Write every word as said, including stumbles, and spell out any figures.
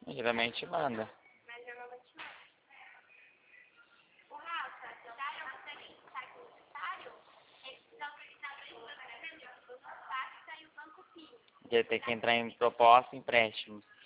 Geralmente manda. Mas eu não vou te mandar. O Rafa, já eu consegui estar com o secretário, eles precisam solicitar dois bancos, o Banco Pacta e o Banco P I. Já tem que entrar em proposta e empréstimo.